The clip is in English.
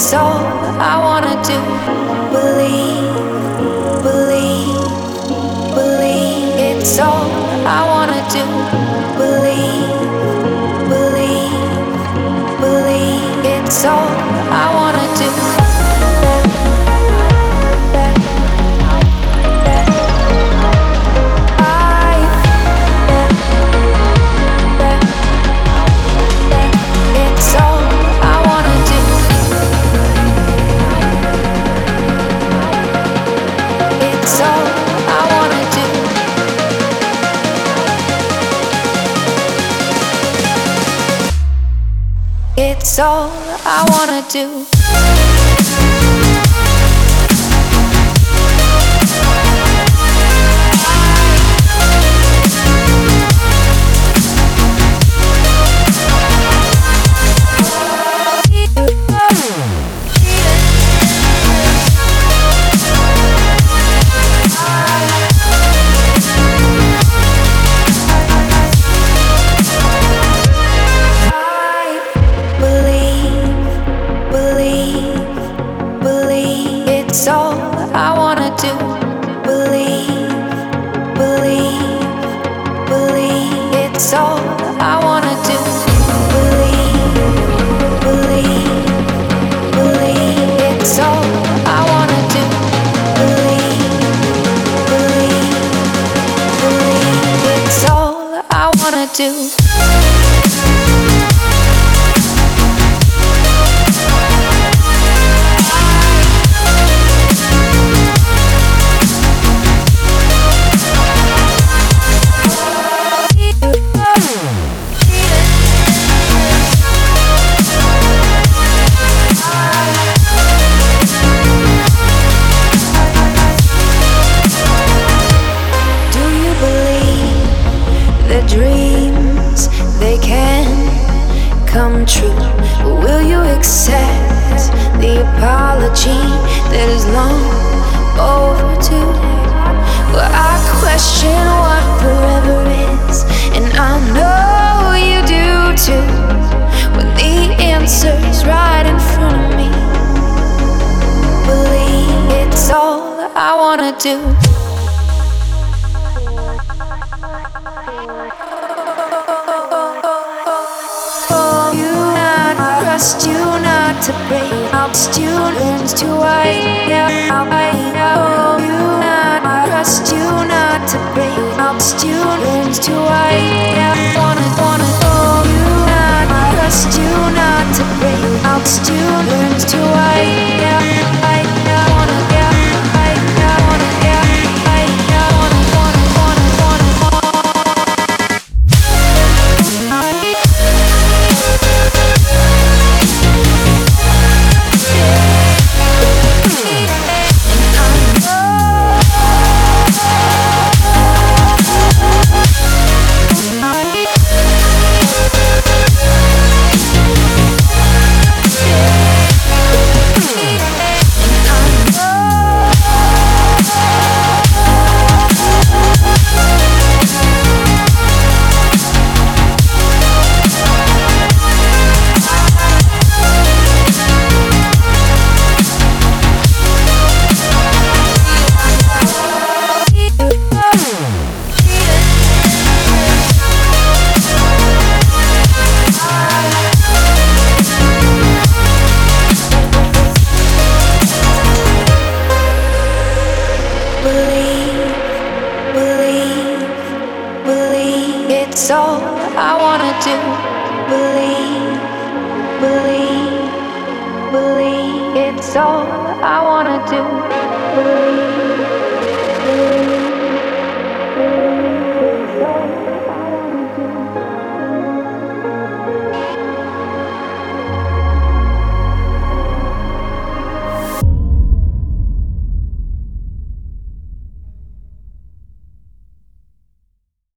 It's all I wanna do. Believe, believe, believe. It's all I wanna do. Believe, believe, believe. It's all I wanna do. It's all I wanna do. It's all I wanna do. It's all I wanna do. It's all I wanna do. Believe, believe, believe. It's all I wanna do. Believe, believe, believe. It's all I wanna do. Believe, believe, believe. It's all I wanna do. Dreams, they can come true. But will you accept the apology that is long overdue? Well, I question what forever is, and I know you do too. When the answer's right in front of me, believe it's all I wanna do. Trust you not to break. I'll trust you learns to wait. I know you not. Trust you not to break. I'll trust you learns to wait. Wanna know you not. Trust you not to break. I'll trust you learns to wait. I wanna get. I wanna get. I wanna. It's all I wanna do. Believe, believe, believe. It's all I wanna do. Believe, believe, believe. It's all